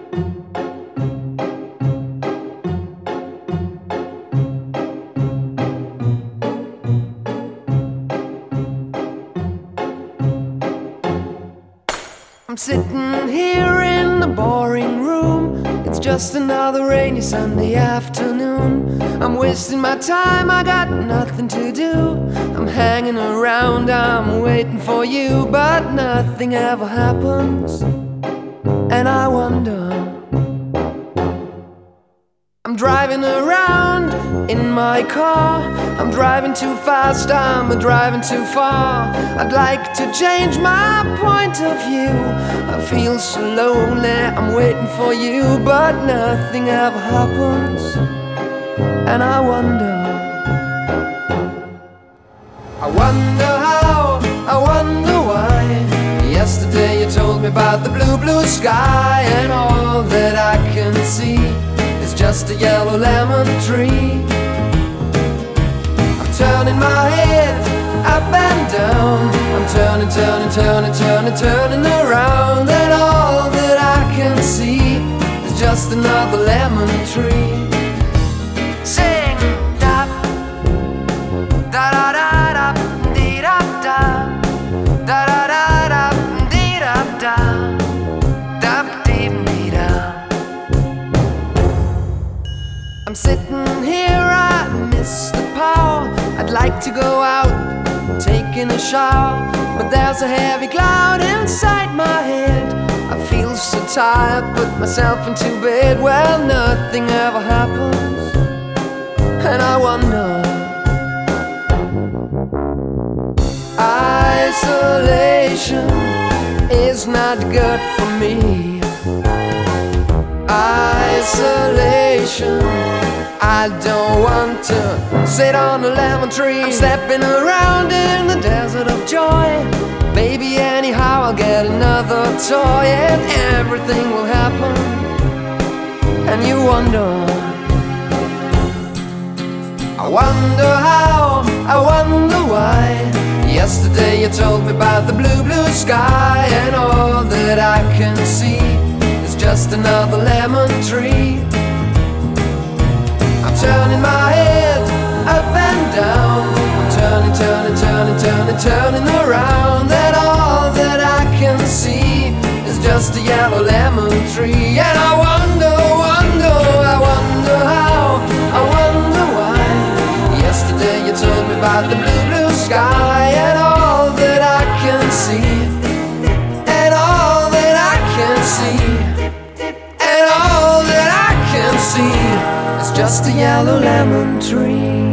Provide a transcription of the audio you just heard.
I'm sitting here in the boring room. It's just another rainy Sunday afternoon. I'm wasting my time, I got nothing to do. I'm hanging around, I'm waiting for you, but nothing ever happens. And I wonder, I'm driving around in my car. I'm driving too fast, I'm driving too far. I'd like to change my point of view. I feel so lonely, I'm waiting for you, but nothing ever happens. And I wonder how, I wonder why. Yesterday you told me about the blue, blue sky, and all that I can see is just a yellow lemon tree. I'm turning my head up and down. I'm turning, turning, turning, turning, turning around, and all that I can see is just another lemon tree. Sing da da da da da dee da da da da da da dee da da da dee dee da. I'm sitting here, I miss the power. I'd like to go out, taking a shower, but there's a heavy cloud inside my head. I feel so tired, put myself into bed. Well, nothing ever happens, and I wonder. Isolation is not good for me. Isolation, I don't want to sit on a lemon tree. I'm stepping around in the desert of joy. Maybe anyhow I'll get another toy, and everything will happen. And you wonder, I wonder how, I wonder why. Yesterday you told me about the blue, blue sky, and all that I can see is just another lemon tree. I'm turning my head up and down. I'm turning, turning, turning, turning, turning around, and all that I can see is just a yellow lemon tree. And I wonder, wonder, I wonder how, I wonder why. Yesterday you told me about the blue, blue sky, and all that I can see, and all that I can see, and all that I can see is just a yellow lemon tree.